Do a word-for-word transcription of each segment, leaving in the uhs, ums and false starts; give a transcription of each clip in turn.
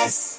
S.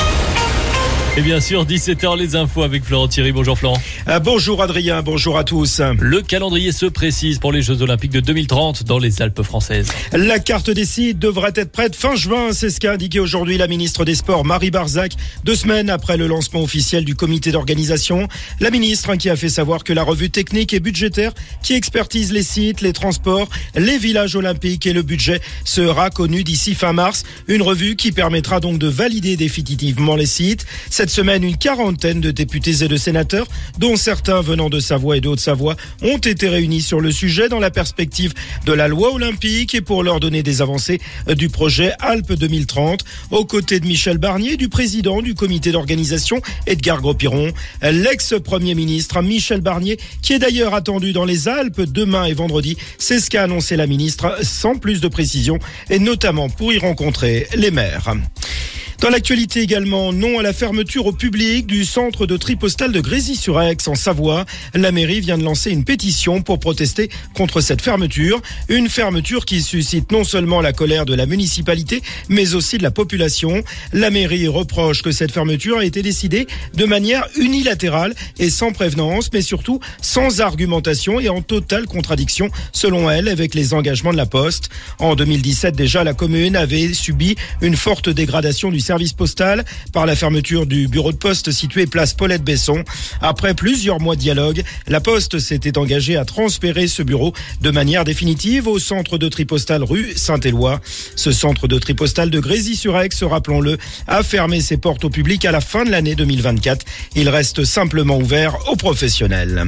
Et bien sûr, dix-sept heures, les infos avec Florent Thierry. Bonjour Florent. Ah, bonjour Adrien, bonjour à tous. Le calendrier se précise pour les Jeux Olympiques de deux mille trente dans les Alpes françaises. La carte des sites devrait être prête fin juin, c'est ce qu'a indiqué aujourd'hui la ministre des Sports Marie Barzac, deux semaines après le lancement officiel du comité d'organisation. La ministre qui a fait savoir que la revue technique et budgétaire qui expertise les sites, les transports, les villages olympiques et le budget sera connue d'ici fin mars. Une revue qui permettra donc de valider définitivement les sites. Cette semaine, une quarantaine de députés et de sénateurs, dont certains venant de Savoie et de Haute-Savoie, ont été réunis sur le sujet dans la perspective de la loi olympique et pour leur donner des avancées du projet Alpes deux mille trente. Aux côtés de Michel Barnier, du président du comité d'organisation, Edgar Gros-Piron, l'ex-premier ministre Michel Barnier, qui est d'ailleurs attendu dans les Alpes demain et vendredi. C'est ce qu'a annoncé la ministre sans plus de précision et notamment pour y rencontrer les maires. Dans l'actualité également, non à la fermeture au public du centre de tri postal de Grésy-sur-Aix en Savoie. La mairie vient de lancer une pétition pour protester contre cette fermeture. Une fermeture qui suscite non seulement la colère de la municipalité, mais aussi de la population. La mairie reproche que cette fermeture a été décidée de manière unilatérale et sans prévenance, mais surtout sans argumentation et en totale contradiction, selon elle, avec les engagements de la Poste. En deux mille dix-sept, déjà, la commune avait subi une forte dégradation du service postal par la fermeture du bureau de poste situé place Paulette-Besson. Après plusieurs mois de dialogue, la Poste s'était engagée à transférer ce bureau de manière définitive au centre de tri postal rue Saint-Éloi. Ce centre de tri postal de Grésy-sur-Aix, rappelons-le, a fermé ses portes au public à la fin de l'année deux mille vingt-quatre. Il reste simplement ouvert aux professionnels.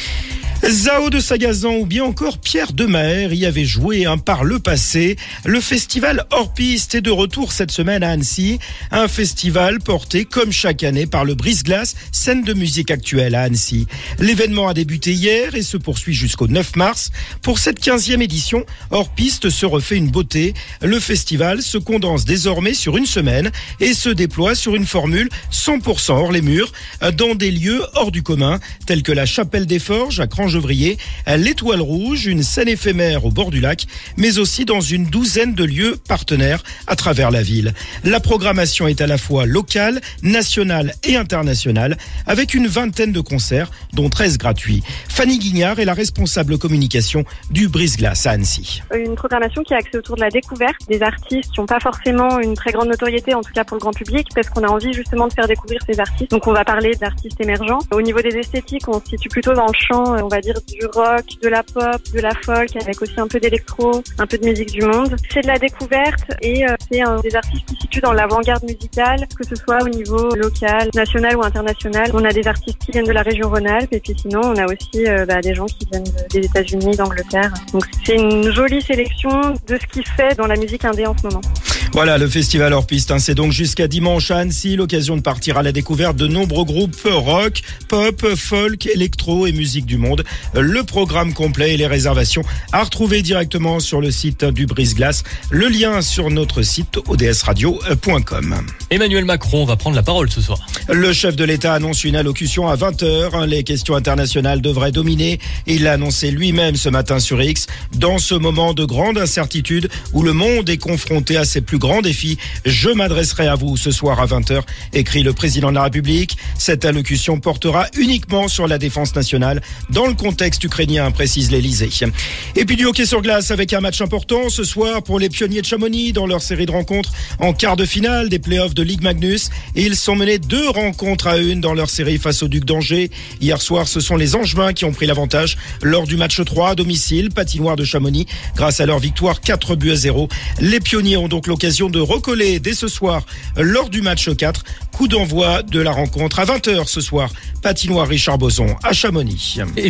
Zao de Sagazan ou bien encore Pierre Demers y avait joué hein, par le passé. Le festival hors piste est de retour cette semaine à Annecy. Un festival porté comme chaque année par le Brise-Glace, scène de musique actuelle à Annecy. L'événement a débuté hier et se poursuit jusqu'au neuf mars. Pour cette quinzième édition, hors piste se refait une beauté. Le festival se condense désormais sur une semaine et se déploie sur une formule cent pour cent hors les murs, dans des lieux hors du commun, tels que la Chapelle des Forges à Crange l'Étoile Rouge, une scène éphémère au bord du lac, mais aussi dans une douzaine de lieux partenaires à travers la ville. La programmation est à la fois locale, nationale et internationale, avec une vingtaine de concerts, dont treize gratuits. Fanny Guignard est la responsable communication du Brise-Glace à Annecy. Une programmation qui est axée autour de la découverte des artistes qui n'ont pas forcément une très grande notoriété, en tout cas pour le grand public, parce qu'on a envie justement de faire découvrir ces artistes. Donc on va parler d'artistes émergents. Au niveau des esthétiques, on se situe plutôt dans le champ, on va dire du rock, de la pop, de la folk, avec aussi un peu d'électro, un peu de musique du monde. C'est de la découverte et euh, c'est un des artistes qui se situe dans l'avant-garde musicale, que ce soit au niveau local, national ou international. On a des artistes qui viennent de la région Rhône-Alpes et puis sinon on a aussi euh, bah, des gens qui viennent des États-Unis, d'Angleterre. Donc c'est une jolie sélection de ce qui se fait dans la musique indé en ce moment. Voilà, le festival hors piste, hein, c'est donc jusqu'à dimanche à Annecy, l'occasion de partir à la découverte de nombreux groupes rock, pop, folk, électro et musique du monde. Le programme complet et les réservations à retrouver directement sur le site du Brise-Glace. Le lien sur notre site o d s radio point com. Emmanuel Macron va prendre la parole ce soir. Le chef de l'État annonce une allocution à vingt heures. Les questions internationales devraient dominer. Il l'a annoncé lui-même ce matin sur X. Dans ce moment de grande incertitude où le monde est confronté à ses plus grands défis, je m'adresserai à vous ce soir à vingt heures, écrit le président de la République. Cette allocution portera uniquement sur la défense nationale dans le contexte ukrainien, précise l'Élysée. Et puis du hockey sur glace avec un match important ce soir pour les pionniers de Chamonix dans leur série de rencontres en quart de finale des playoffs de Ligue Magnus. Et ils sont menés deux rencontres à une dans leur série face au Duc d'Angers. Hier soir, ce sont les Angevins qui ont pris l'avantage lors du match trois à domicile, patinoire de Chamonix, grâce à leur victoire quatre buts à zéro. Les pionniers ont donc l'occasion de recoller dès ce soir lors du match quatre. Coup d'envoi de la rencontre à vingt heures ce soir, patinoire Richard Boson à Chamonix. Et